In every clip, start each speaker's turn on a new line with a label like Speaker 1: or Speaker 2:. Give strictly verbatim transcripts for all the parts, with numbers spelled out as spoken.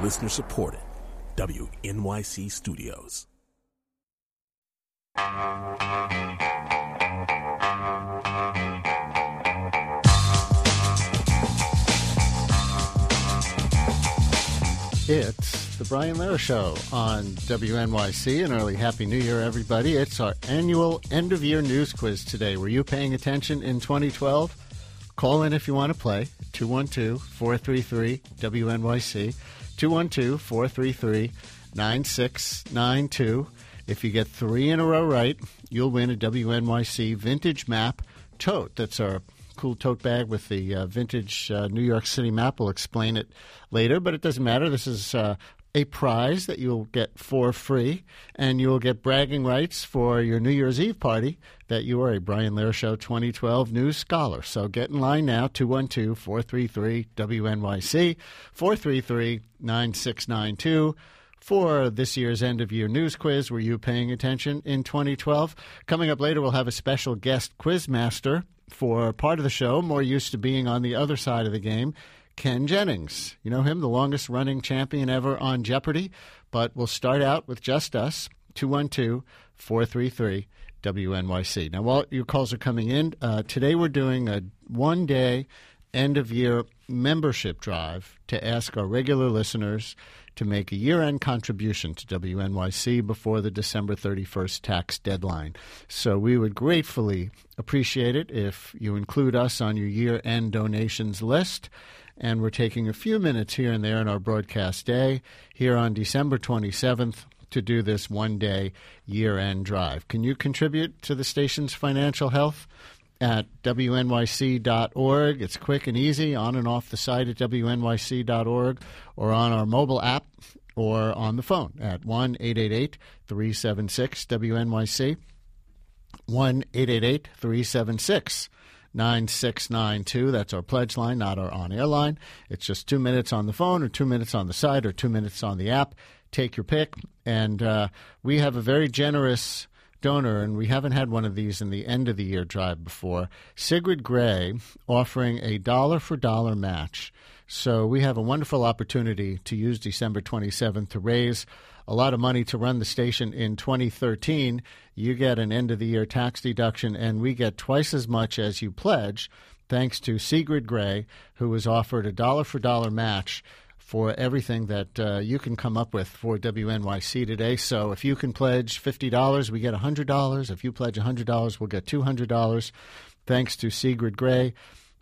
Speaker 1: Listener supported. W N Y C Studios.
Speaker 2: It's the Brian Lehrer Show on W N Y C. An early Happy New Year, everybody. It's our annual end-of-year news quiz today. Were you paying attention in twenty twelve? Call in if you want to play. two one two, four three three, W N Y C. two one two, four three three, nine six nine two. If you get three in a row right, you'll win a W N Y C Vintage Map tote. That's our cool tote bag with the uh, vintage uh, New York City map. We'll explain it later, but it doesn't matter. This is uh, a prize that you'll get for free, and you'll get bragging rights for your New Year's Eve party that you are a Brian Lehrer Show twenty twelve News Scholar. So get in line now, two one two, four three three, W N Y C, four three three, nine six nine two. For this year's end-of-year news quiz. Were you paying attention in twenty twelve? Coming up later, we'll have a special guest quizmaster for part of the show, more used to being on the other side of the game, Ken Jennings. You know him, the longest-running champion ever on Jeopardy! But we'll start out with just us, two one two, four three three, W N Y C. Now, while your calls are coming in, uh, today we're doing a one-day end-of-year membership drive to ask our regular listeners to make a year-end contribution to W N Y C before the December thirty-first tax deadline. So we would gratefully appreciate it if you include us on your year-end donations list. And we're taking a few minutes here and there in our broadcast day here on December twenty-seventh to do this one-day year-end drive. Can you contribute to the station's financial health? At W N Y C dot org. It's quick and easy, on and off the site at W N Y C dot org, or on our mobile app, or on the phone at one eight eight eight, three seven six, W N Y C, one eight eight eight, three seven six, nine six nine two. That's our pledge line, not our on-air line. It's just two minutes on the phone, or two minutes on the site, or two minutes on the app. Take your pick. And uh, we have a very generous donor, and we haven't had one of these in the end of the year drive before. Sigrid Gray offering a dollar for dollar match. So we have a wonderful opportunity to use December twenty-seventh to raise a lot of money to run the station in twenty thirteen. You get an end of the year tax deduction, and we get twice as much as you pledge, thanks to Sigrid Gray, who was offered a dollar for dollar match for everything that uh, you can come up with for W N Y C today. So if you can pledge fifty dollars, we get one hundred dollars. If you pledge one hundred dollars, we'll get two hundred dollars. Thanks to Sigrid Gray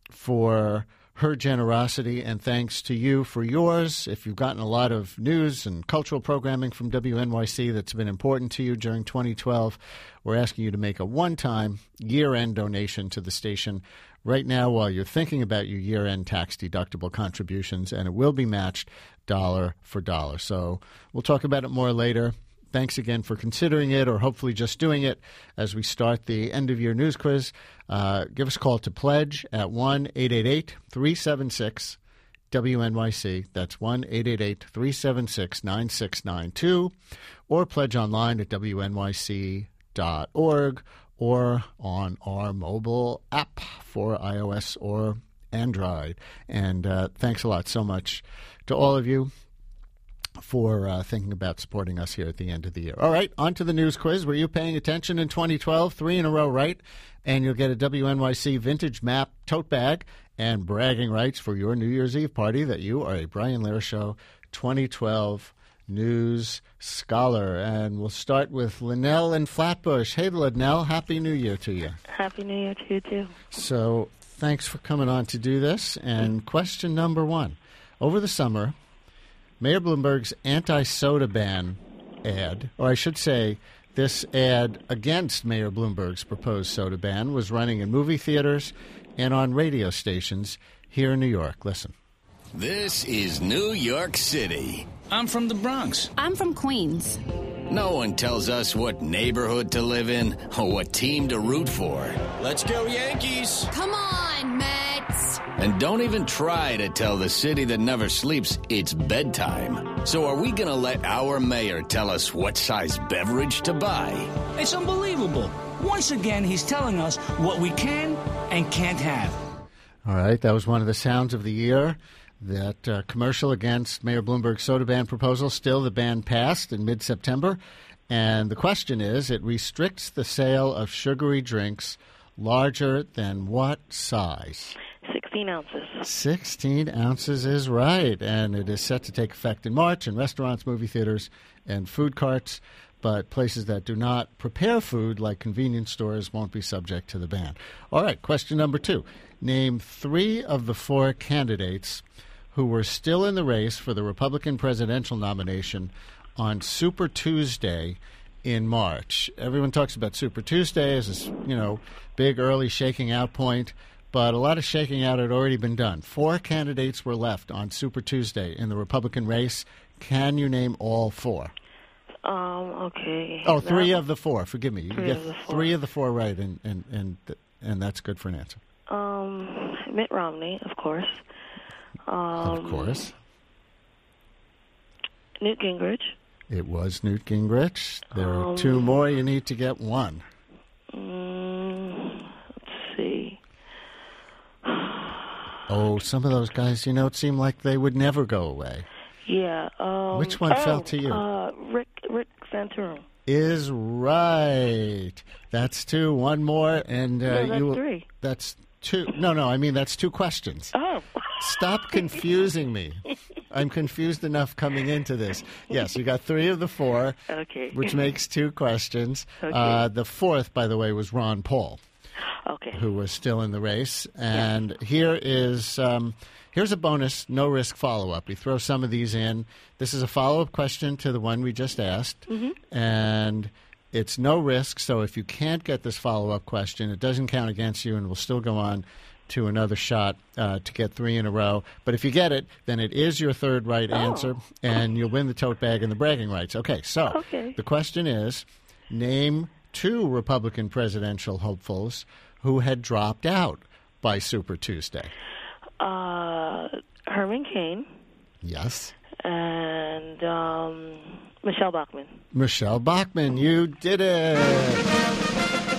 Speaker 2: for her generosity, and thanks to you for yours. If you've gotten a lot of news and cultural programming from W N Y C that's been important to you during twenty twelve, we're asking you to make a one-time year-end donation to the station right now while you're thinking about your year-end tax-deductible contributions, and it will be matched dollar for dollar. So we'll talk about it more later. Thanks again for considering it, or hopefully just doing it as we start the end-of-year news quiz. Uh, give us a call to pledge at one eight eight eight, three seven six, W N Y C. That's one eight eight eight, three seven six, nine six nine two. Or pledge online at W N Y C dot org, or on our mobile app for iOS or Android. And uh, thanks a lot so much to all of you for uh, thinking about supporting us here at the end of the year. All right, on to the news quiz. Were you paying attention in twenty twelve? Three in a row right, and you'll get a W N Y C Vintage Map tote bag and bragging rights for your New Year's Eve party that you are a Brian Lehrer Show twenty twelve News Scholar. And we'll start with Linnell in Flatbush. Hey, Linnell, Happy New Year to you.
Speaker 3: Happy New Year to you, too.
Speaker 2: So thanks for coming on to do this. And question number one. Over the summer, Mayor Bloomberg's anti-soda ban ad, or I should say this ad against Mayor Bloomberg's proposed soda ban, was running in movie theaters and on radio stations here in New York. Listen.
Speaker 4: This is New York City.
Speaker 5: I'm from the Bronx.
Speaker 6: I'm from Queens.
Speaker 4: No one tells us what neighborhood to live in or what team to root for.
Speaker 5: Let's go Yankees.
Speaker 6: Come on, Mets.
Speaker 4: And don't even try to tell the city that never sleeps it's bedtime. So are we going to let our mayor tell us what size beverage to buy?
Speaker 5: It's unbelievable. Once again, he's telling us what we can and can't have.
Speaker 2: All right, that was one of the sounds of the year. That uh, commercial against Mayor Bloomberg's soda ban proposal, still the ban passed in mid-September. And the question is, it restricts the sale of sugary drinks larger than what size?
Speaker 3: sixteen ounces.
Speaker 2: sixteen ounces is right. And it is set to take effect in March in restaurants, movie theaters, and food carts. But places that do not prepare food, like convenience stores, won't be subject to the ban. All right, question number two. Name three of the four candidates who were still in the race for the Republican presidential nomination on Super Tuesday in March. Everyone talks about Super Tuesday as this, you know, big early shaking out point, but a lot of shaking out had already been done. Four candidates were left on Super Tuesday in the Republican race. Can you name all four?
Speaker 3: Um, okay.
Speaker 2: Oh, three
Speaker 3: That-
Speaker 2: of the four. Forgive me. You
Speaker 3: Three
Speaker 2: get
Speaker 3: of the four.
Speaker 2: three of the four right, and, and, and, and that's good for an answer.
Speaker 3: Um, Mitt Romney, of course. Um,
Speaker 2: Of course.
Speaker 3: Newt Gingrich.
Speaker 2: It was Newt Gingrich. There are
Speaker 3: Um,
Speaker 2: two more. You need to get one.
Speaker 3: Mm, let's see.
Speaker 2: Oh, some of those guys, you know, it seemed like they would never go away.
Speaker 3: Yeah. Um,
Speaker 2: Which one
Speaker 3: oh,
Speaker 2: fell to you?
Speaker 3: Uh, Rick Rick Santorum.
Speaker 2: Is right. That's two. One more, and uh,
Speaker 3: No, that's
Speaker 2: you. will-
Speaker 3: three.
Speaker 2: That's two. No, no. I mean that's two questions.
Speaker 3: Oh.
Speaker 2: Stop confusing me. I'm confused enough coming into this. Yes, you got three of the four,
Speaker 3: Okay.
Speaker 2: which makes two questions.
Speaker 3: Okay.
Speaker 2: Uh, the fourth, by the way, was Ron Paul,
Speaker 3: Okay.
Speaker 2: who was still in the race. And here is um, here's a bonus, no risk follow up. We throw some of these in. This is a follow up question to the one we just asked, and it's no risk. So if you can't get this follow up question, it doesn't count against you, and we'll still go on to another shot uh, to get three in a row. But if you get it, then it is your third right answer, and you'll win the tote bag and the bragging rights. Okay, so
Speaker 3: Okay.
Speaker 2: the question is, name two Republican presidential hopefuls who had dropped out by Super Tuesday.
Speaker 3: Uh, Herman Cain
Speaker 2: Yes.
Speaker 3: and um, Michelle Bachmann.
Speaker 2: Michelle Bachmann, you did it.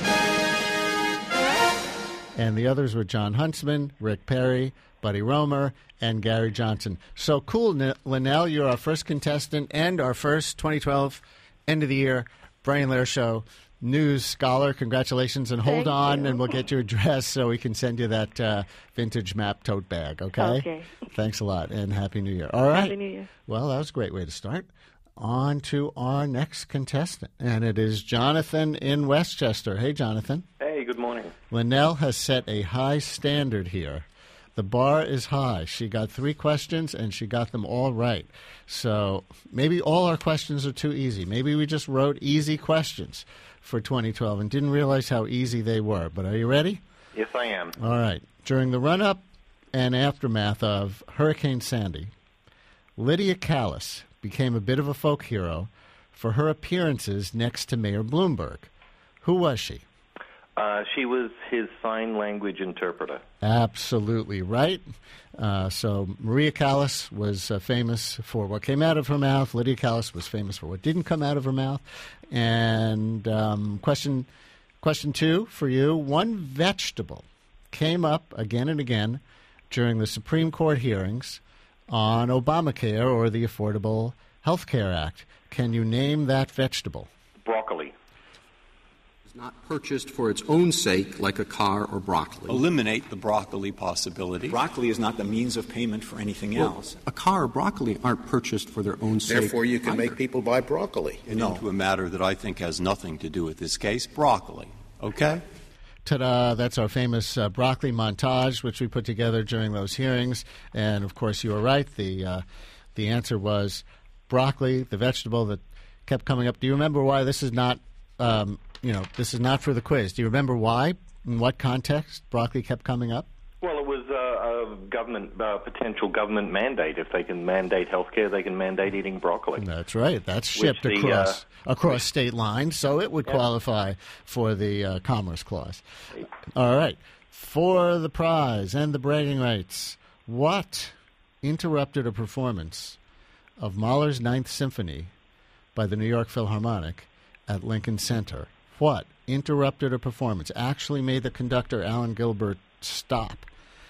Speaker 2: And the others were John Huntsman, Rick Perry, Buddy Roemer, and Gary Johnson. So cool, N- Linnell. You're our first contestant and our first twenty twelve end of the year Brian Lair Show news scholar. Congratulations, and hold
Speaker 3: Thank
Speaker 2: on,
Speaker 3: you.
Speaker 2: and we'll get your address so we can send you that uh, vintage map tote bag, okay?
Speaker 3: Okay.
Speaker 2: Thanks a lot, and Happy New Year. All right.
Speaker 3: Happy New Year.
Speaker 2: Well, that was a great way to start. On to our next contestant, and it is Jonathan in Westchester. Hey, Jonathan.
Speaker 7: Hey, good morning.
Speaker 2: Linnell has set a high standard here. The bar is high. She got three questions, and she got them all right. So maybe all our questions are too easy. Maybe we just wrote easy questions for twenty twelve and didn't realize how easy they were. But are you ready?
Speaker 7: Yes, I am.
Speaker 2: All right. During the run-up and aftermath of Hurricane Sandy, Lydia Callis became a bit of a folk hero for her appearances next to Mayor Bloomberg. Who was she?
Speaker 7: Uh, she was his sign language interpreter.
Speaker 2: Absolutely right. Uh, so Maria Callas was uh, famous for what came out of her mouth. Lydia Callis was famous for what didn't come out of her mouth. And um, question, question two for you. One vegetable came up again and again during the Supreme Court hearings on Obamacare or the Affordable Health Care Act. Can you name that vegetable?
Speaker 7: Broccoli.
Speaker 8: Not purchased for its own sake like a car or broccoli.
Speaker 9: Eliminate the broccoli possibility.
Speaker 10: Broccoli is not the means of payment for anything
Speaker 8: Well,
Speaker 10: else.
Speaker 8: a car or broccoli aren't purchased for their own sake.
Speaker 11: Therefore, you can
Speaker 8: either.
Speaker 11: make people buy broccoli.
Speaker 9: And
Speaker 10: No.
Speaker 9: into a matter that I think has nothing to do with this case, broccoli. Okay?
Speaker 2: Ta-da, that's our famous uh, broccoli montage, which we put together during those hearings. And, of course, you were right. The, uh, the answer was broccoli, the vegetable that kept coming up. Do you remember why this is not, um, you know, this is not for the quiz? Do you remember why, in what context broccoli kept coming up?
Speaker 7: Well, it was uh, a government, uh, potential government mandate. If they can mandate healthcare, they can mandate eating broccoli.
Speaker 2: That's right. That's
Speaker 7: Which
Speaker 2: shipped
Speaker 7: the,
Speaker 2: across
Speaker 7: uh,
Speaker 2: across state lines, so it would qualify for the uh, Commerce Clause. All right. For the prize and the bragging rights, what interrupted a performance of Mahler's Ninth Symphony by the New York Philharmonic at Lincoln Center? What interrupted a performance, actually made the conductor, Alan Gilbert, stop?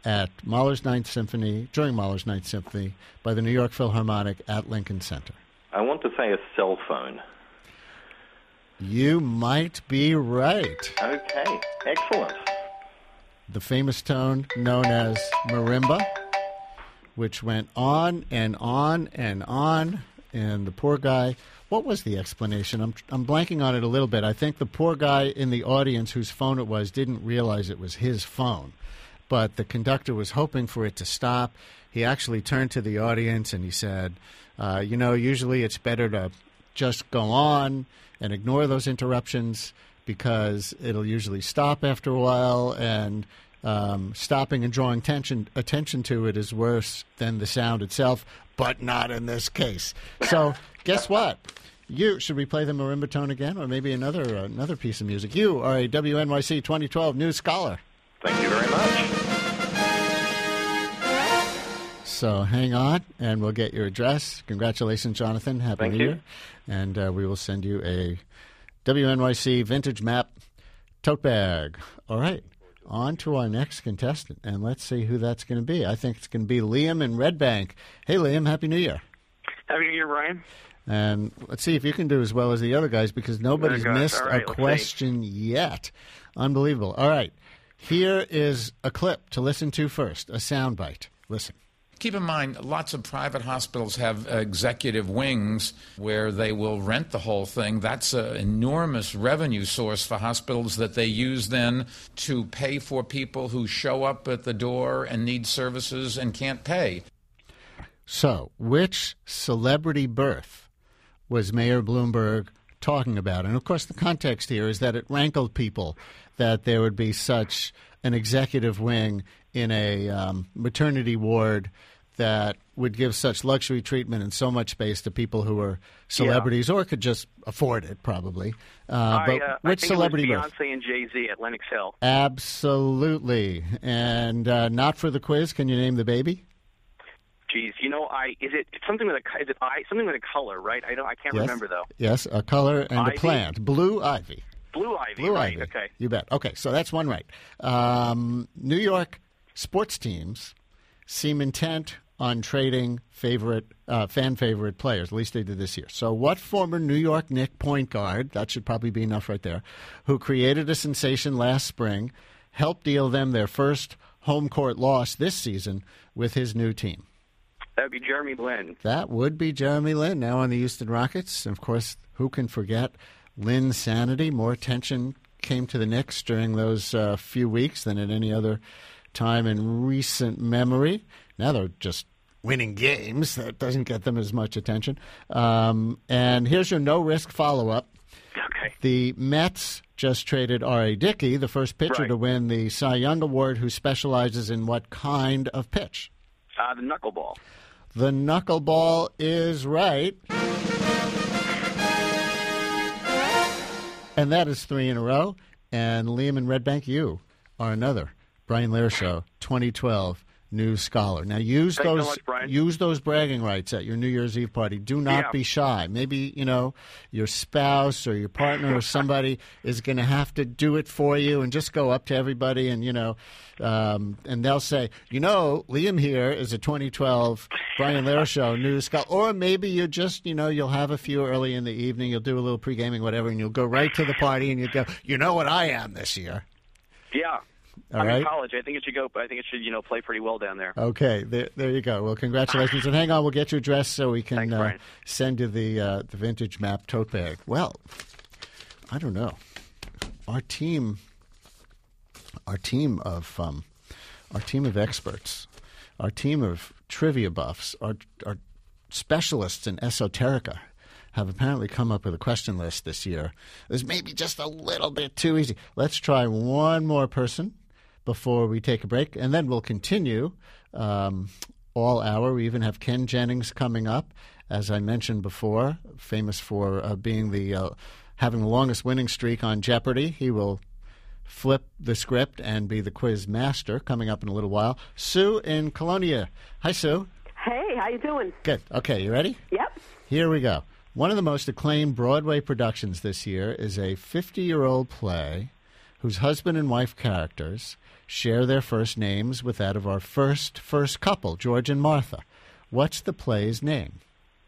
Speaker 2: at Mahler's Ninth Symphony, during Mahler's Ninth Symphony, by the New York Philharmonic at Lincoln Center?
Speaker 7: I want to say a cell phone.
Speaker 2: You might be right.
Speaker 7: Okay, excellent.
Speaker 2: The famous tone known as marimba, which went on and on and on, and the poor guy, what was the explanation? I'm I'm blanking on it a little bit. I think the poor guy in the audience whose phone it was didn't realize it was his phone, but the conductor was hoping for it to stop. He actually turned to the audience and he said, uh, you know, usually it's better to just go on and ignore those interruptions because it'll usually stop after a while, and um, stopping and drawing tension, attention to it is worse than the sound itself, but not in this case. So guess what? You should we play the marimba tone again, or maybe another uh, another piece of music? You are a W N Y C twenty twelve News Scholar.
Speaker 7: Thank you very much.
Speaker 2: So hang on, and we'll get your address. Congratulations, Jonathan. Happy
Speaker 7: Thank
Speaker 2: New
Speaker 7: you.
Speaker 2: Year. And uh, we will send you a W N Y C Vintage Map tote bag. All right, on to our next contestant, and let's see who that's going to be. I think it's going to be Liam in Red Bank. Hey, Liam, Happy New Year.
Speaker 11: Happy New Year, Brian.
Speaker 2: And let's see if you can do as well as the other guys, because nobody's
Speaker 11: Oh, gosh.
Speaker 2: missed
Speaker 11: All right,
Speaker 2: a
Speaker 11: let's
Speaker 2: question yet. Unbelievable. All right, here is a clip to listen to first, a soundbite. Listen.
Speaker 12: Keep in mind, lots of private hospitals have executive wings where they will rent the whole thing. That's an enormous revenue source for hospitals that they use then to pay for people who show up at the door and need services and can't pay.
Speaker 2: So, which celebrity birth was Mayor Bloomberg talking about? And, of course, the context here is that it rankled people that there would be such an executive wing in a um, maternity ward that would give such luxury treatment and so much space to people who are celebrities yeah. or could just afford it, probably. Uh,
Speaker 11: I,
Speaker 2: but
Speaker 11: uh,
Speaker 2: which
Speaker 11: I think
Speaker 2: celebrity
Speaker 11: it was
Speaker 2: birth?
Speaker 11: Beyonce and Jay-Z at Lenox Hill.
Speaker 2: Absolutely. And uh, not for the quiz. Can you name the baby?
Speaker 11: Geez, you know, I is it something with a is it I something with a color, right? I don't I can't
Speaker 2: yes.
Speaker 11: remember though.
Speaker 2: Yes, a color and
Speaker 11: Ivy?
Speaker 2: a plant. Blue ivy.
Speaker 11: Blue ivy.
Speaker 2: Blue
Speaker 11: right,
Speaker 2: ivy.
Speaker 11: Okay.
Speaker 2: You bet. Okay, so that's one right. Um, New York sports teams seem intent on trading favorite uh, fan favorite players. At least they did this year. So what former New York Knicks point guard, that should probably be enough right there, who created a sensation last spring, helped deal them their first home court loss this season with his new team?
Speaker 11: That would be Jeremy Lin.
Speaker 2: That would be Jeremy Lin, now on the Houston Rockets. And, of course, who can forget Lin's sanity? More attention came to the Knicks during those uh, few weeks than at any other time in recent memory. Now they're just winning games. That doesn't get them as much attention. Um, and here's your no-risk follow-up.
Speaker 11: Okay.
Speaker 2: The Mets just traded R A. Dickey, the first pitcher
Speaker 11: right.
Speaker 2: to win the Cy Young Award, who specializes in what kind of pitch?
Speaker 11: Uh, the knuckleball.
Speaker 2: The knuckleball is right. And that is three in a row. And Liam and Red Bank, you are another Brian Lehrer Show twenty twelve News Scholar. Now use
Speaker 11: Thanks
Speaker 2: those
Speaker 11: so much, Brian.
Speaker 2: use those bragging rights at your New Year's Eve party. Do not
Speaker 11: Yeah.
Speaker 2: be shy. Maybe, you know, your spouse or your partner or somebody is going to have to do it for you, and just go up to everybody and, you know, um, and they'll say, you know, Liam here is a twenty twelve Brian Lehrer Show News Scholar. Or maybe you just, you know, you'll have a few early in the evening, you'll do a little pre-gaming, whatever, and you'll go right to the party and you'll go, you know what I am this year.
Speaker 11: Yeah.
Speaker 2: All
Speaker 11: I'm
Speaker 2: right.
Speaker 11: in college. I think it should go. I think it should, you know, play pretty well down there.
Speaker 2: Okay, there, there you go. Well, congratulations. And hang on, we'll get your address so we can
Speaker 11: Thanks,
Speaker 2: uh,
Speaker 11: Brian.
Speaker 2: send you the uh, the vintage map tote bag. Well, I don't know. Our team, our team of um, our team of experts, our team of trivia buffs, our our specialists in esoterica have apparently come up with a question list this year. It's maybe just a little bit too easy. Let's try one more person before we take a break, and then we'll continue um, all hour. We even have Ken Jennings coming up, as I mentioned before, famous for uh, being the uh, having the longest winning streak on Jeopardy. He will flip the script and be the quiz master coming up in a little while. Sue in Colonia. Hi, Sue.
Speaker 13: Hey, how you doing?
Speaker 2: Good. Okay, you ready?
Speaker 13: Yep.
Speaker 2: Here we go. One of the most acclaimed Broadway productions this year is a fifty-year-old play whose husband and wife characters share their first names with that of our first first couple, George and Martha. What's the play's name?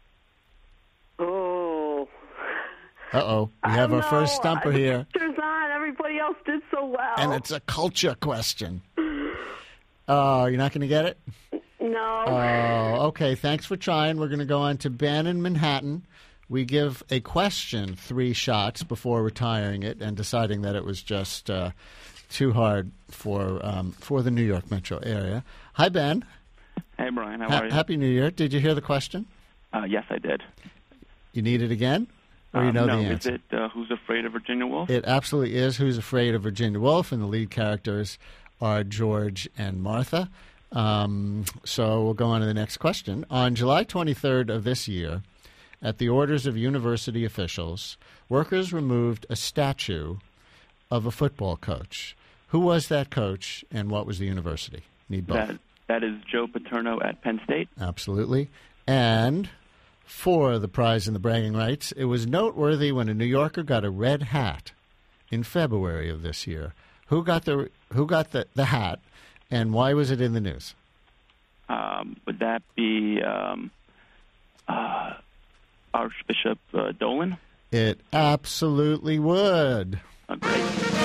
Speaker 3: Oh.
Speaker 2: Uh-oh. We have our
Speaker 3: know.
Speaker 2: first stumper here.
Speaker 3: There's not. Everybody else did so well.
Speaker 2: And it's a culture question. Oh, uh, you're not going to get it?
Speaker 3: No.
Speaker 2: Oh, okay. Thanks for trying. We're going to go on to Ben in Manhattan. We give a question three shots before retiring it and deciding that it was just uh, too hard for um, for the New York metro area. Hi, Ben.
Speaker 13: Hey, Brian. How
Speaker 2: ha-
Speaker 13: are you?
Speaker 2: Happy New Year. Did you hear the question?
Speaker 13: Uh, yes, I did.
Speaker 2: You need it again? Or you
Speaker 13: um,
Speaker 2: know
Speaker 13: no,
Speaker 2: the answer?
Speaker 13: Is it uh, Who's Afraid of Virginia Woolf?
Speaker 2: It absolutely is Who's Afraid of Virginia Woolf, and the lead characters are George and Martha. Um, so we'll go on to the next question. On July twenty-third of this year, at the orders of university officials, workers removed a statue of a football coach. Who was that coach, and what was the university? Need both.
Speaker 13: That, that is Joe Paterno at Penn State.
Speaker 2: Absolutely. And for the prize and the bragging rights, it was noteworthy when a New Yorker got a red hat in February of this year. Who got the who got the, the hat, and why was it in the news?
Speaker 13: Um, would that be um, uh, Archbishop uh, Dolan?
Speaker 2: It absolutely would.
Speaker 13: Oh, great.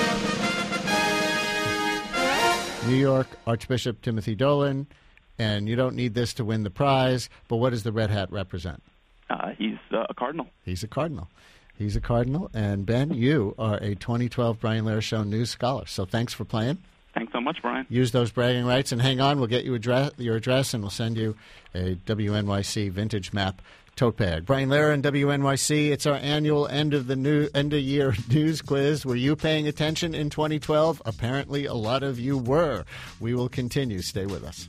Speaker 2: New York Archbishop Timothy Dolan, and you don't need this to win the prize, but what does the red hat represent?
Speaker 13: Uh, he's uh, a cardinal.
Speaker 2: He's a cardinal. He's a cardinal. And, Ben, you are a twenty twelve Brian Lehrer Show News Scholar, so thanks for playing.
Speaker 13: Thanks so much, Brian.
Speaker 2: Use those bragging rights, and hang on. We'll get you address, your address, and we'll send you a W N Y C vintage map tote bag. Brian Lehrer and W N Y C. It's our annual end of the new end of year news quiz. Were you paying attention in twenty twelve? Apparently, a lot of you were. We will continue. Stay with us.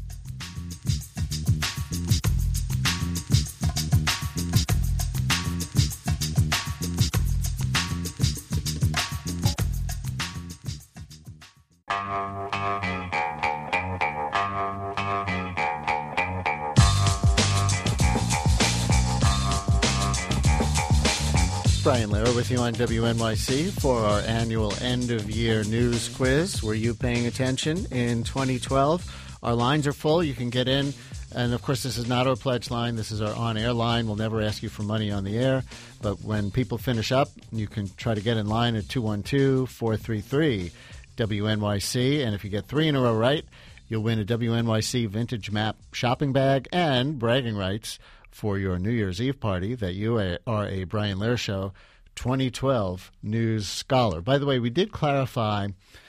Speaker 2: Brian Lehrer with you on W N Y C for our annual end-of-year news quiz. Were you paying attention in twenty twelve? Our lines are full. You can get in. And, of course, this is not our pledge line. This is our on-air line. We'll never ask you for money on the air. But when people finish up, you can try to get in line at two one two, four three three, W N Y C. And if you get three in a row right, you'll win a W N Y C Vintage Map shopping bag and bragging rights for your New Year's Eve party that you are a Brian Lehrer Show twenty twelve News Scholar. By the way, we did clarify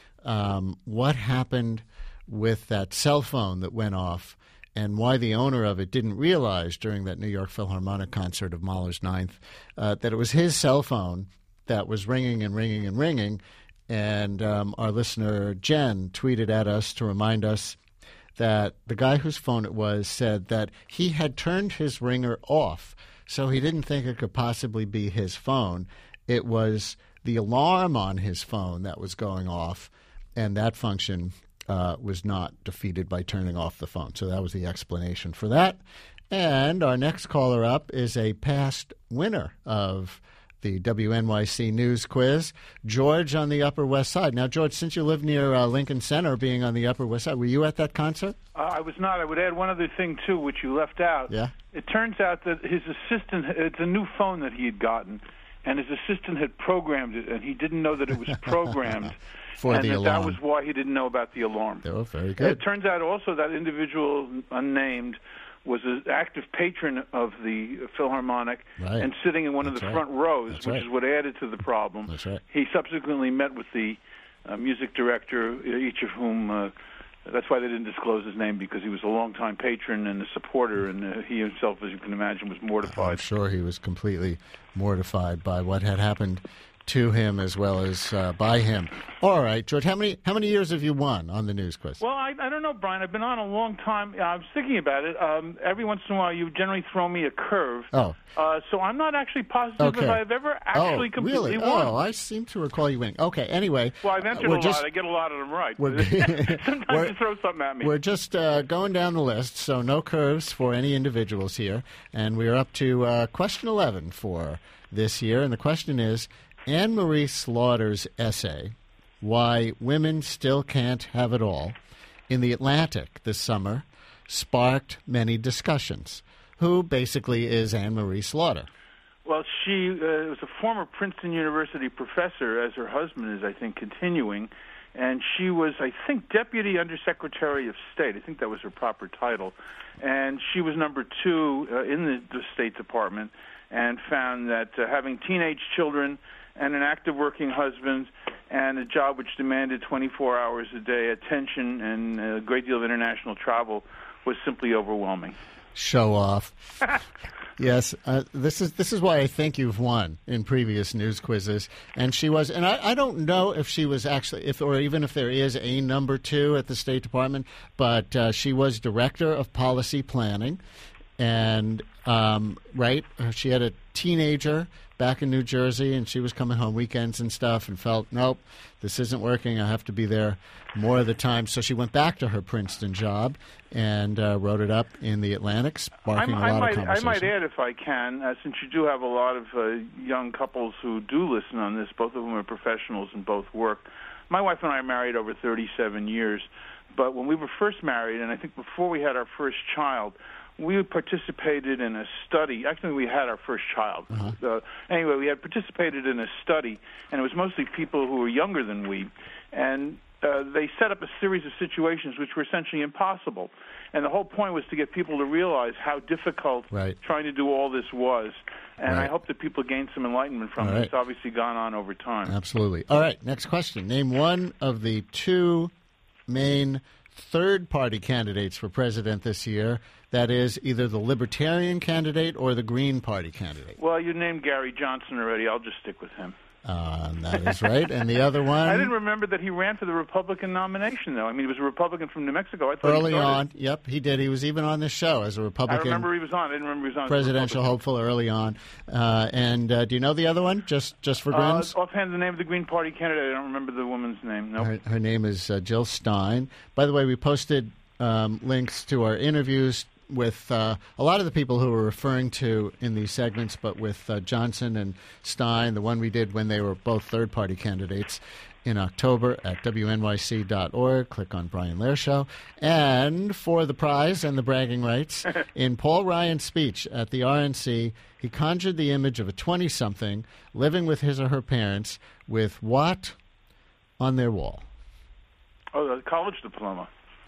Speaker 2: um, what happened with that cell phone that went off and why the owner of it didn't realize during that New York Philharmonic concert of Mahler's Ninth uh, that it was his cell phone that was ringing and ringing and ringing. And um, our listener, Jen, tweeted at us to remind us that the guy whose phone it was said that he had turned his ringer off, so he didn't think it could possibly be his phone. It was the alarm on his phone that was going off, and that function uh, was not defeated by turning off the phone. So that was the explanation for that. And our next caller up is a past winner of the W N Y C News Quiz, George on the Upper West Side. Now, George, since you live near uh, Lincoln Center, being on the Upper West Side, were you at that concert?
Speaker 14: Uh, I was not. I would add one other thing, too, which you left out.
Speaker 2: Yeah?
Speaker 14: It turns out that his assistant, it's a new phone that he had gotten, and his assistant had programmed it, and he didn't know that it was programmed.
Speaker 2: For
Speaker 14: and
Speaker 2: the
Speaker 14: that,
Speaker 2: alarm.
Speaker 14: that was why he didn't know about the alarm.
Speaker 2: Oh, very good.
Speaker 14: It turns out also that individual, unnamed, was an active patron of the Philharmonic
Speaker 2: right.
Speaker 14: and sitting in one
Speaker 2: That's
Speaker 14: of the
Speaker 2: right.
Speaker 14: front rows,
Speaker 2: That's
Speaker 14: which
Speaker 2: right.
Speaker 14: is what added to the problem.
Speaker 2: That's right.
Speaker 14: He subsequently met with the uh, music director, each of whom, uh, that's why they didn't disclose his name, because he was a longtime patron and a supporter, and uh, he himself, as you can imagine, was mortified.
Speaker 2: I'm sure he was completely mortified by what had happened to him as well as uh, by him. All right, George, how many how many years have you won on the News Quiz?
Speaker 14: Well, I, I don't know, Brian. I've been on a long time. I was thinking about it. Um, every once in a while, you generally throw me a curve.
Speaker 2: Oh.
Speaker 14: Uh, so I'm not actually positive
Speaker 2: Okay.
Speaker 14: if I've ever actually
Speaker 2: oh,
Speaker 14: completely
Speaker 2: really?
Speaker 14: won.
Speaker 2: Oh, I seem to recall you winning. Okay, anyway.
Speaker 14: Well, I've entered
Speaker 2: we're
Speaker 14: a
Speaker 2: just,
Speaker 14: lot. I get a lot of them right.
Speaker 2: We're,
Speaker 14: Sometimes
Speaker 2: we're,
Speaker 14: you throw something at me.
Speaker 2: We're just uh, going down the list, so no curves for any individuals here. And we're up to uh, question eleven for this year. And the question is, Anne-Marie Slaughter's essay, Why Women Still Can't Have It All in the Atlantic this summer sparked many discussions. Who basically is Anne Marie Slaughter?
Speaker 14: Well, she uh, was a former Princeton University professor, as her husband is, I think, continuing. And she was, I think, Deputy Undersecretary of State. I think that was her proper title. And she was number two uh, in the, the State Department and found that uh, having teenage children and an active working husband and a job which demanded twenty-four hours a day attention and a great deal of international travel was simply overwhelming.
Speaker 2: Show off. Yes, uh, this is this is why I think you've won in previous news quizzes. And she was, and I, I don't know if she was actually, if or even if there is a number two at the State Department, but uh, she was Director of Policy Planning, and um, right, she had a teenager back in New Jersey, and she was coming home weekends and stuff, and felt, nope, this isn't working. I have to be there more of the time. So she went back to her Princeton job and uh, wrote it up in the Atlantic, sparking
Speaker 14: I,
Speaker 2: a lot
Speaker 14: I might,
Speaker 2: of conversation.
Speaker 14: I might add, if I can, uh, since you do have a lot of uh, young couples who do listen on this, both of whom are professionals and both work. My wife and I are married over thirty-seven years, but when we were first married, and I think before we had our first child, we participated in a study. Actually, we had our first child.
Speaker 2: Uh-huh.
Speaker 14: Uh, anyway, we had participated in a study, and it was mostly people who were younger than we, and uh, they set up a series of situations which were essentially impossible. And the whole point was to get people to realize how difficult
Speaker 2: right.
Speaker 14: trying to do all this was. And
Speaker 2: right.
Speaker 14: I hope that people gain some enlightenment from
Speaker 2: all
Speaker 14: it.
Speaker 2: Right.
Speaker 14: It's obviously gone on over time.
Speaker 2: Absolutely. All right, next question. Name one of the two main third-party candidates for president this year. That is either the Libertarian candidate or the Green Party candidate.
Speaker 14: Well, you named Gary Johnson already. I'll just stick with him.
Speaker 2: Uh, that is right. And the other one?
Speaker 14: I didn't remember that he ran for the Republican nomination, though. I mean, he was a Republican from New Mexico. I thought
Speaker 2: Early
Speaker 14: he
Speaker 2: on, yep, he did. He was even on this show as a Republican.
Speaker 14: I remember he was on. I didn't remember he was on.
Speaker 2: Presidential hopeful early on. Uh, and uh, do you know the other one, just just for grins?
Speaker 14: Uh, offhand, the name of the Green Party candidate, I don't remember the woman's name. No.
Speaker 2: Her, her name is uh, Jill Stein. By the way, we posted um, links to our interviews with uh, a lot of the people who were referring to in these segments, but with uh, Johnson and Stein, the one we did when they were both third-party candidates in October at W N Y C dot org. Click on Brian Lehrer Show. And for the prize and the bragging rights, in Paul Ryan's speech at the R N C, he conjured the image of a twenty-something living with his or her parents with what on their wall?
Speaker 14: Oh, a college diploma.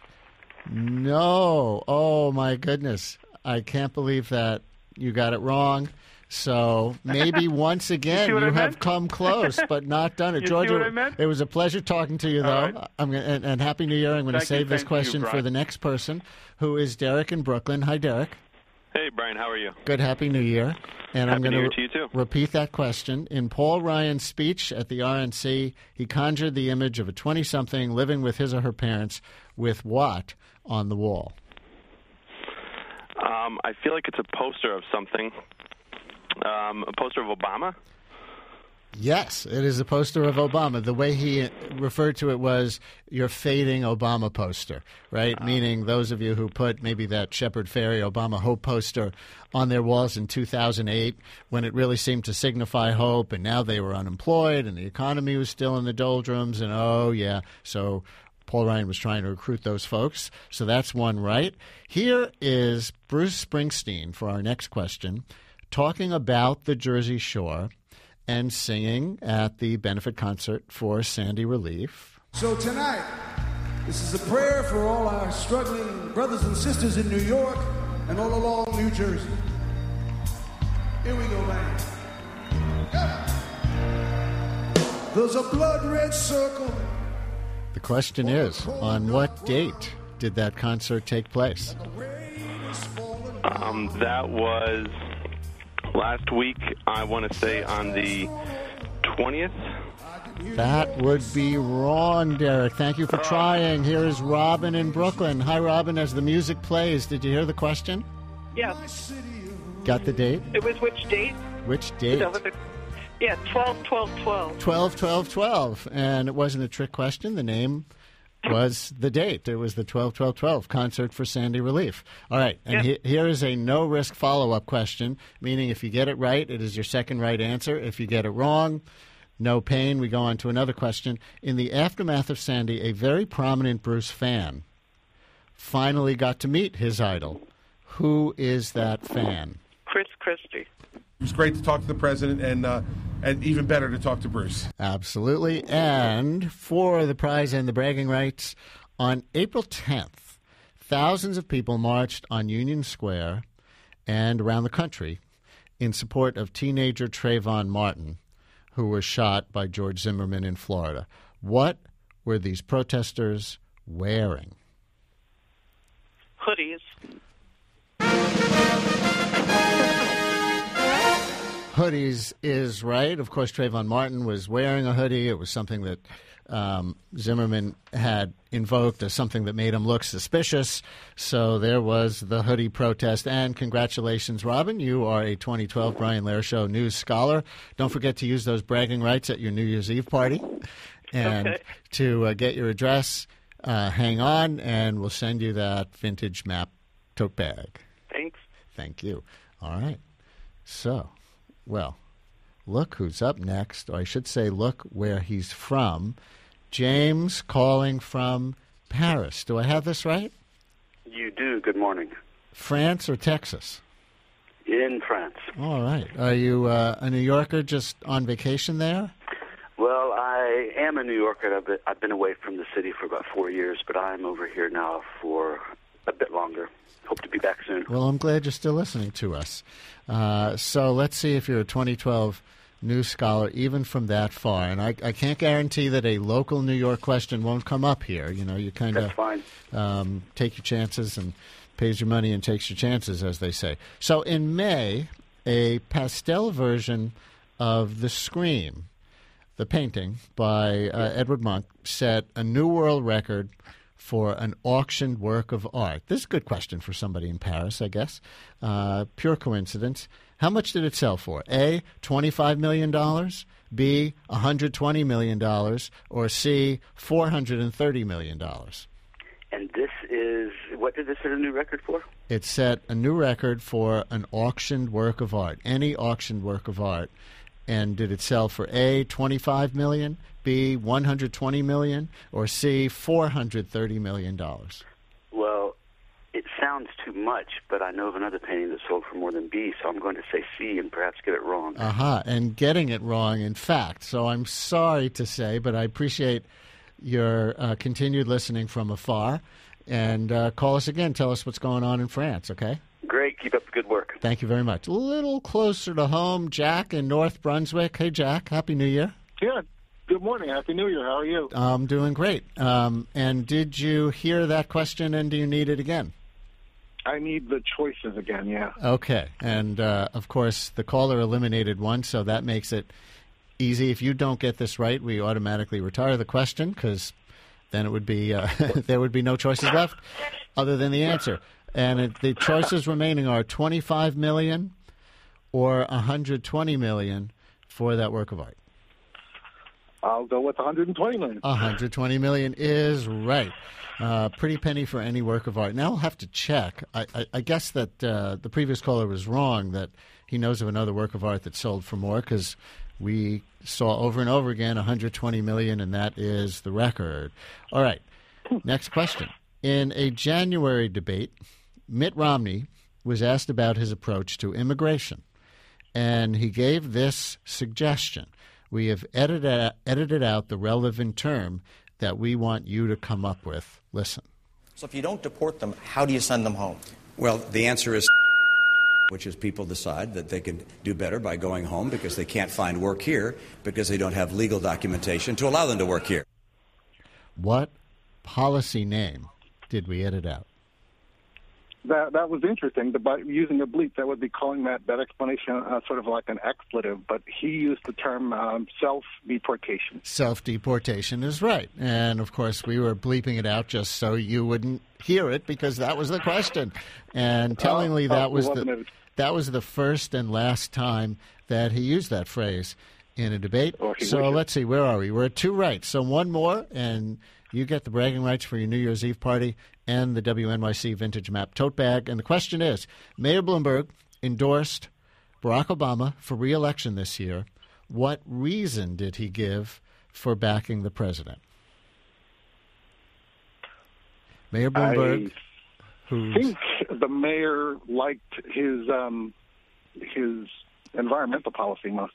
Speaker 2: No. Oh, my goodness. I can't believe that you got it wrong. So maybe once again you,
Speaker 14: you
Speaker 2: have
Speaker 14: meant?
Speaker 2: come close, but not done it.
Speaker 14: You
Speaker 2: Georgia,
Speaker 14: see what I meant?
Speaker 2: It was a pleasure talking to you, though.
Speaker 14: Right.
Speaker 2: I'm gonna, and, and Happy New Year. I'm going to
Speaker 14: Thank
Speaker 2: save
Speaker 14: you,
Speaker 2: this
Speaker 14: thank
Speaker 2: question
Speaker 14: you,
Speaker 2: for
Speaker 14: Brian.
Speaker 2: the next person, who is Derek in Brooklyn. Hi, Derek.
Speaker 15: Hey, Brian. How are you?
Speaker 2: Good. Happy New Year. And
Speaker 15: Happy
Speaker 2: I'm going
Speaker 15: New Year
Speaker 2: to
Speaker 15: to you, too.
Speaker 2: repeat that question. In Paul Ryan's speech at the R N C, he conjured the image of a twenty-something living with his or her parents with what on the wall?
Speaker 15: Um, I feel like it's a poster of something. Um, a poster of Obama?
Speaker 2: Yes, it is a poster of Obama. The way he referred to it was your fading Obama poster, right? Uh, Meaning those of you who put maybe that Shepard Fairey Obama Hope poster on their walls in two thousand eight when it really seemed to signify hope, and now they were unemployed and the economy was still in the doldrums, and oh, yeah, so Paul Ryan was trying to recruit those folks. So that's one right. Here is Bruce Springsteen for our next question, talking about the Jersey Shore and singing at the benefit concert for Sandy Relief.
Speaker 16: So tonight, this is a prayer for all our struggling brothers and sisters in New York and all along New Jersey. Here we go, man. There's a blood red circle.
Speaker 2: The question is, on what date did that concert take place?
Speaker 15: Um, that was last week, I want to say on the twentieth.
Speaker 2: That would be wrong, Derek. Thank you for trying. Here is Robin in Brooklyn. Hi, Robin. As the music plays, did you hear the question?
Speaker 17: Yes.
Speaker 2: Got the date?
Speaker 17: It was which date?
Speaker 2: Which date?
Speaker 17: Yeah, twelve, twelve, twelve.
Speaker 2: twelve, twelve, twelve. And it wasn't a trick question. The name was the date. It was the twelve, twelve, twelve concert for Sandy Relief. All right. And
Speaker 17: Yep.
Speaker 2: he, here is a no-risk follow-up question, meaning if you get it right, it is your second right answer. If you get it wrong, no pain. We go on to another question. In the aftermath of Sandy, a very prominent Bruce fan finally got to meet his idol. Who is that fan?
Speaker 17: Chris Christie.
Speaker 18: It was great to talk to the president, and uh, and even better to talk to Bruce.
Speaker 2: Absolutely. And for the prize and the bragging rights, on April tenth, thousands of people marched on Union Square and around the country in support of teenager Trayvon Martin, who was shot by George Zimmerman in Florida. What were these protesters wearing?
Speaker 17: Hoodies.
Speaker 2: Hoodies is right. Of course, Trayvon Martin was wearing a hoodie. It was something that um, Zimmerman had invoked as something that made him look suspicious. So there was the hoodie protest. And congratulations, Robin. You are a twenty twelve Brian Lehrer Show News Scholar. Don't forget to use those bragging rights at your New Year's Eve party. And
Speaker 17: okay.
Speaker 2: to uh, get your address, uh, hang on, and we'll send you that vintage map tote bag.
Speaker 17: Thanks.
Speaker 2: Thank you. All right. So... well, look who's up next, or I should say look where he's from. James calling from Paris. Do I have this right?
Speaker 19: You do. Good morning.
Speaker 2: France or Texas?
Speaker 19: In France.
Speaker 2: All right. Are you uh, a New Yorker just on vacation there?
Speaker 19: Well, I am a New Yorker. I've been, I've been away from the city for about four years, but I'm over here now for a bit longer. Hope to be back soon.
Speaker 2: Well, I'm glad you're still listening to us. Uh, so let's see if you're a twenty twelve news scholar, even from that far. And I, I can't guarantee that a local New York question won't come up here. You know, you kind of um, take your chances and pays your money and takes your chances, as they say. So in May, a pastel version of The Scream, the painting by uh, Edward Munch, set a new world record for an auctioned work of art. This is a good question for somebody in Paris, I guess. Uh, pure coincidence. How much did it sell for? A, twenty-five million dollars, B, one hundred twenty million dollars, or C, four hundred thirty million dollars?
Speaker 19: And this is, what did this set a new record for?
Speaker 2: It set a new record for an auctioned work of art, any auctioned work of art. And did it sell for A, twenty-five million dollars, B, one hundred twenty million dollars, or C, four hundred thirty million dollars?
Speaker 19: Well, it sounds too much, but I know of another painting that sold for more than B, so I'm going to say C and perhaps get it wrong.
Speaker 2: Aha, uh-huh. And getting it wrong, in fact. So I'm sorry to say, but I appreciate your uh, continued listening from afar. And uh, call us again. Tell us what's going on in France, okay?
Speaker 19: Great. Keep up the good work.
Speaker 2: Thank you very much. A little closer to home, Jack in North Brunswick. Hey, Jack. Happy New Year.
Speaker 20: Yeah. Good morning. Happy New Year. How are you?
Speaker 2: I'm doing great. Um, and did you hear that question, and do you need it again?
Speaker 20: I need the choices again, yeah.
Speaker 2: Okay. And, uh, of course, the caller eliminated one, so that makes it easy. If you don't get this right, we automatically retire the question, because then it would be uh, there would be no choices left other than the answer. And it, the choices remaining are twenty-five million dollars or one hundred twenty million dollars for that work of art.
Speaker 20: I'll go with one hundred twenty million dollars.
Speaker 2: one hundred twenty million dollars is right. Uh, pretty penny for any work of art. Now I'll have to check. I, I, I guess that uh, the previous caller was wrong, that he knows of another work of art that sold for more, because we saw over and over again one hundred twenty million dollars, and that is the record. All right. Next question. In a January debate, Mitt Romney was asked about his approach to immigration, and he gave this suggestion. We have edited, edited out the relevant term that we want you to come up with. Listen.
Speaker 21: So if you don't deport them, how do you send them home?
Speaker 22: Well, the answer is which is people decide that they can do better by going home because they can't find work here because they don't have legal documentation to allow them to work here.
Speaker 2: What policy name did we edit out?
Speaker 20: That that was interesting. The, by using a bleep, that would be calling that, that explanation uh, sort of like an expletive, but he used the term um, self-deportation.
Speaker 2: Self-deportation is right. And, of course, we were bleeping it out just so you wouldn't hear it, because that was the question. And tellingly,
Speaker 20: uh,
Speaker 2: that was
Speaker 20: uh,
Speaker 2: the that was the first and last time that he used that phrase in a debate. So wishes. Let's see, where are we? We're at two right. So one more, and you get the bragging rights for your New Year's Eve party and the W N Y C Vintage Map tote bag. And the question is, Mayor Bloomberg endorsed Barack Obama for re-election this year. What reason did he give for backing the president? Mayor Bloomberg,
Speaker 20: I
Speaker 2: who's...
Speaker 20: think the mayor liked his um, his environmental policy most.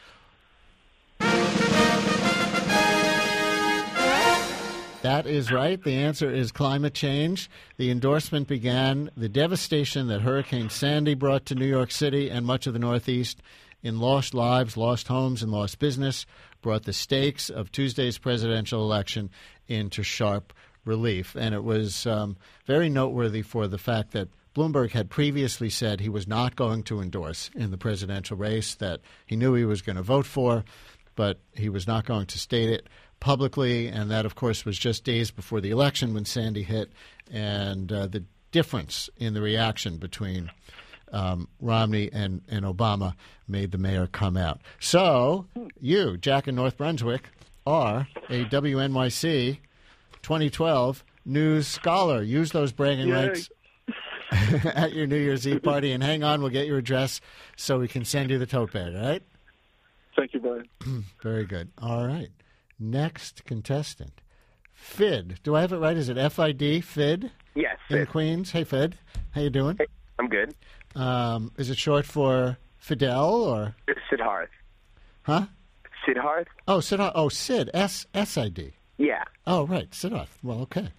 Speaker 2: That is right. The answer is climate change. The endorsement began the devastation that Hurricane Sandy brought to New York City and much of the Northeast in lost lives, lost homes, and lost business, brought the stakes of Tuesday's presidential election into sharp relief. And it was um, very noteworthy for the fact that Bloomberg had previously said he was not going to endorse in the presidential race, that he knew he was going to vote for, but he was not going to state it publicly. And that, of course, was just days before the election when Sandy hit, and uh, the difference in the reaction between um, Romney and, and Obama made the mayor come out. So you, Jack in North Brunswick, are a W N Y C twenty twelve news scholar. Use those bragging
Speaker 20: Yay.
Speaker 2: rights at your New Year's Eve party. And hang on, we'll get your address so we can send you the tote bag, all right?
Speaker 20: Thank you, Brian.
Speaker 2: Very good. All right. Next contestant, Fid. Do I have it right? Is it F I D, Fid?
Speaker 1: Yes,
Speaker 2: In
Speaker 1: Fid.
Speaker 2: Queens. Hey, Fid. How you doing?
Speaker 1: Hey, I'm good.
Speaker 2: Um, is it short for Fidel or?
Speaker 1: Siddharth.
Speaker 2: Huh?
Speaker 1: Siddharth?
Speaker 2: Oh, Siddharth. Oh, Sid. S S I D.
Speaker 1: Yeah.
Speaker 2: Oh, right. Siddharth. Well, okay.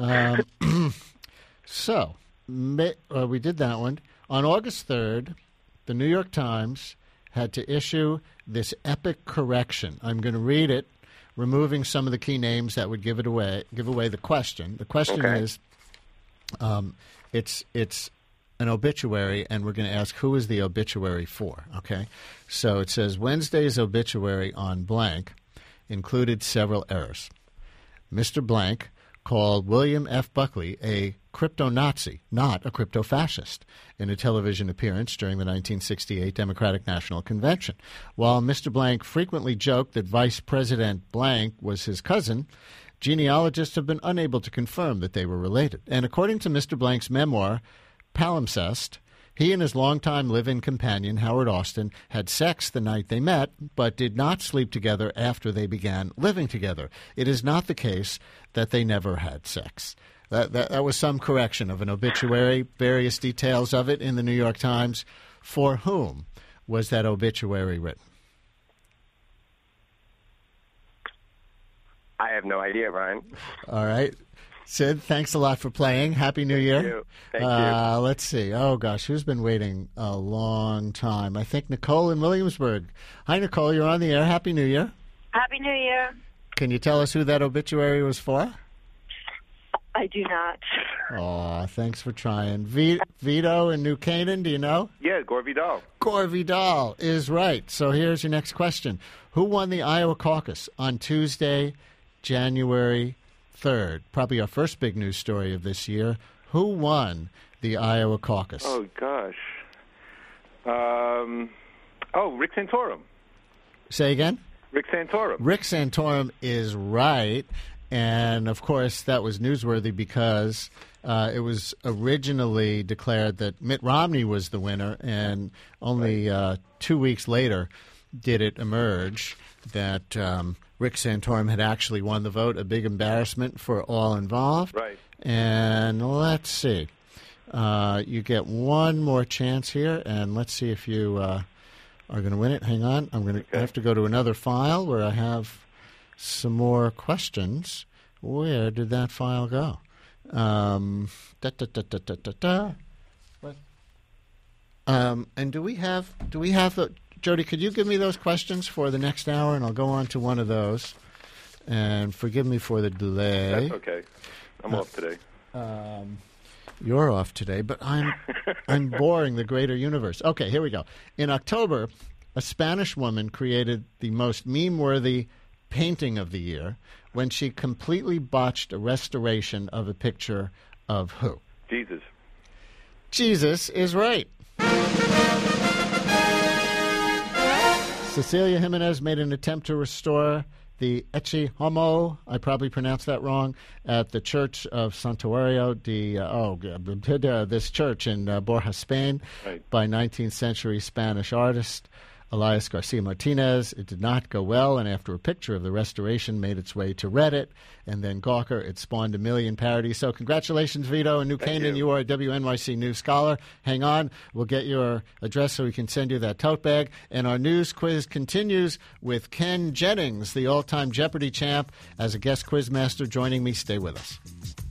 Speaker 2: Um, so, ma- uh, we did that one. On August third, the New York Times had to issue this epic correction. I'm going to read it, removing some of the key names that would give it away, give away the question. The question
Speaker 1: Okay.
Speaker 2: is, um, it's it's an obituary, and we're going to ask who is the obituary for. Okay, so it says Wednesday's obituary on blank included several errors. Mister Blank called William F. Buckley a crypto-Nazi, not a crypto-fascist, in a television appearance during the nineteen sixty-eight Democratic National Convention. While Mister Blank frequently joked that Vice President Blank was his cousin, genealogists have been unable to confirm that they were related. And according to Mister Blank's memoir, Palimpsest, he and his longtime live-in companion, Howard Austin, had sex the night they met, but did not sleep together after they began living together. It is not the case that they never had sex. That, that, that was some correction of an obituary, various details of it in the New York Times. For whom was that obituary written?
Speaker 1: I have no idea, Brian.
Speaker 2: All right. Sid, thanks a lot for playing. Happy New Year.
Speaker 1: you. Thank
Speaker 2: uh,
Speaker 1: you.
Speaker 2: Let's see. Oh, gosh, who's been waiting a long time? I think Nicole in Williamsburg. Hi, Nicole. You're on the air. Happy New Year.
Speaker 3: Happy New Year.
Speaker 2: Can you tell us who that obituary was for?
Speaker 3: I do not.
Speaker 2: Aw, thanks for trying. V- Vito in New Canaan, do you know?
Speaker 7: Yeah, Gore Vidal.
Speaker 2: Gore Vidal is right. So here's your next question. Who won the Iowa caucus on Tuesday, January third? Probably our first big news story of this year. Who won the Iowa caucus?
Speaker 7: Oh, gosh. Um, oh, Rick Santorum.
Speaker 2: Say again?
Speaker 7: Rick Santorum.
Speaker 2: Rick Santorum is right. And, of course, that was newsworthy because uh, it was originally declared that Mitt Romney was the winner, and only uh, two weeks later did it emerge that um, Rick Santorum had actually won the vote, a big embarrassment for all involved.
Speaker 7: Right.
Speaker 2: And let's see. Uh, you get one more chance here, and let's see if you uh, are going to win it. Hang on. I'm going to
Speaker 7: Okay.
Speaker 2: have to go to another file where I have some more questions. Where did that file go? Um, da, da, da, da, da, da, da. What? Um, and do we have? Do we have? The, Jody, could you give me those questions for the next hour, and I'll go on to one of those. And forgive me for the delay.
Speaker 7: That's okay. I'm
Speaker 2: Uh,
Speaker 7: off today.
Speaker 2: Um, you're off today, but I'm I'm boring the greater universe. Okay, here we go. In October, a Spanish woman created the most meme-worthy painting of the year when she completely botched a restoration of a picture of who?
Speaker 7: Jesus.
Speaker 2: Jesus is right. Cecilia Jimenez made an attempt to restore the Ecce Homo, I probably pronounced that wrong, at the Church of Santuario de, uh, oh, uh, this church in uh, Borja, Spain,
Speaker 7: Right.
Speaker 2: by nineteenth century Spanish artist. Elias Garcia Martinez. It did not go well, and after a picture of the restoration made its way to Reddit and then Gawker, it spawned a million parodies. So congratulations, Vito. And New
Speaker 15: Thank
Speaker 2: Canaan, you.
Speaker 15: you
Speaker 2: are a W N Y C News Scholar. Hang on. We'll get your address so we can send you that tote bag. And our news quiz continues with Ken Jennings, the all-time Jeopardy champ, as a guest quiz master joining me. Stay with us.